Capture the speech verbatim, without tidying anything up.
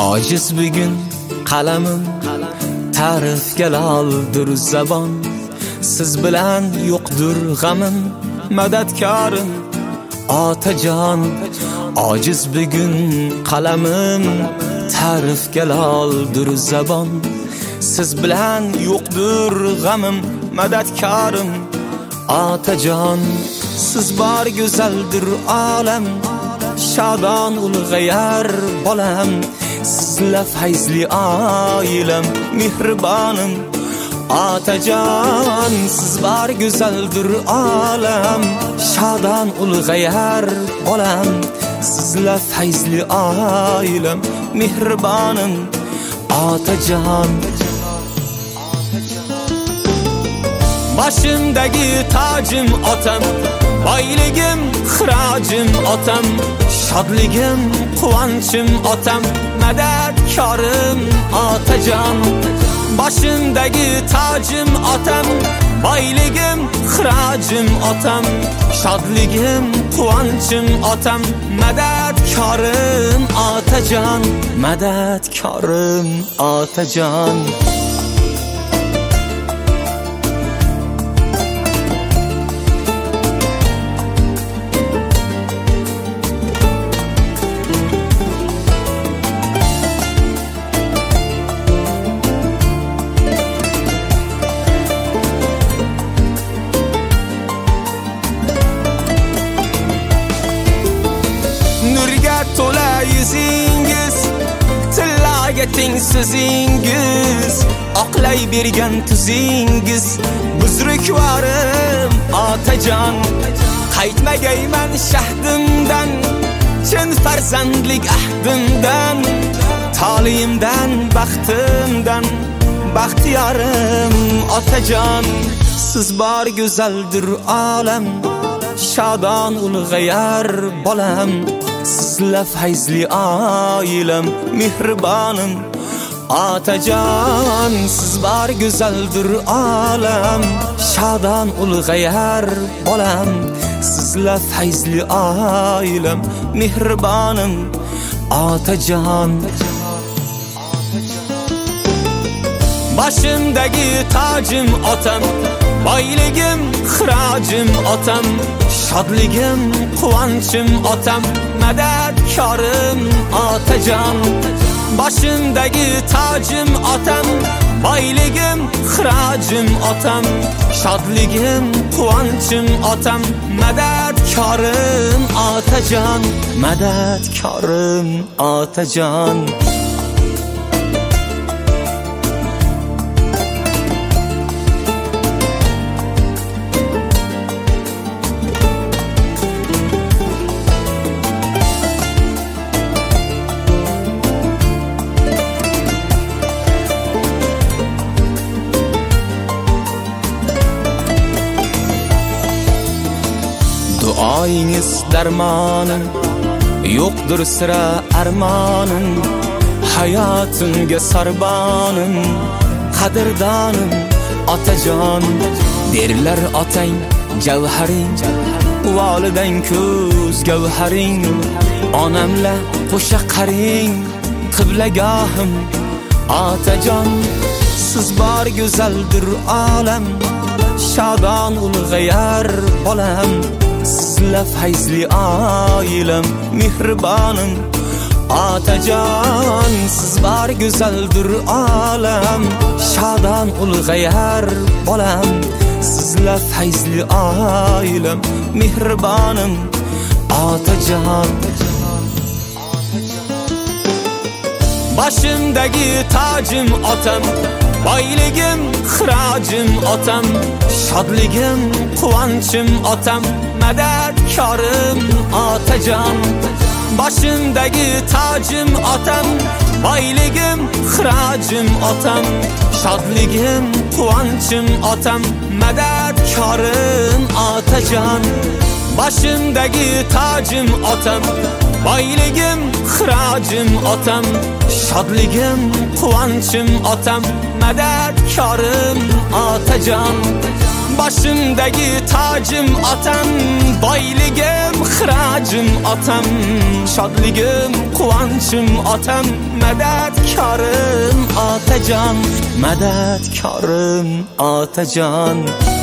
Ojiz bugun qalamim ta'rifga loldir zabon. Siz bilan yo'qdir g'amim, madadkorim Otajon. Ojiz bugun qalamim ta'rifga loldir zabon. Siz bilan yo'qdir g'amim, madadkorim Otajon. Siz bor go'zaldir olam, shodon ulg'ayar bolam. Sizlar fayzli oilam, mehribonim Otajon. Siz bor go'zaldir olam, shodon ulg'ayar bolam. Sizlar fayzli oilam, mehribonim Otajon. Başımdagi tacım otam, boyligim xirojim otam. Shodligim quvonchim otam, madadkorim Otajon. Başımdagi tacım otam, boyligim xirojim otam. Shodligim quvonchim otam, madadkorim Otajon. Madadkorim Otajon. Nurga to'la yuzingiz, tillaga tengsizingiz, oqlay bergan tuzingiz, buzrukvorim Otajon. Qaytmagayman shahdimdan, chin farzandlik ahdimdan, tolimdan, baxtimdan, baxtiyorim Otajon. Siz bor go'zaldir olam, shodon ulg'ayar bolam. Sizlar fayzli oilam, mehribonim Otajon. Siz bor go'zaldir olam, shodon ulg'ayar bolam. Sizlar fayzli oilam, mehribonim Otajon. Başımdagi tacım otam, boyligim xirojim otam. Shodligim quvonchim otam, madadkorim Otajon. Başımdagi tacım otam, boyligim xirojim otam. Shodligim quvonchim otam, madadkorim Otajon. Madadkorim Otajon. Duoyingiz darmonim, yo'qdir sira armonim. Hayotimga sarbonim, qadrdonim Otajon. Derlar otang javharing, volidang ko'z gavharing. Onamla qo'sha qaring, qiblagohim Otajon. Siz bor go'zaldir olam, shodon ulg'ayar bolam. Sizlar fayzli oilam, mehribonim Otajon. Siz bor go'zaldir olam, shodon ulg'ayar bolam. Sizlar fayzli oilam, mehribonim Otajon. Başımdagi tacım otam, boyligim xirojim otam. Shodligim quvonchim otam, madadkorim Otajon. Başımdagi tacım otam, boyligim xirojim otam. Shodligim quvonchim otam, madadkorim Otajon. Başımdagi tacım otam, boyligim xirojim otam. Shodligim quvonchim otam, madadkorim Otajon. Başımdagi tacım otam, boyligim xirojim tacım atam, şadligim quvonchim otam, madadkorim otajon, madadkorim otajon.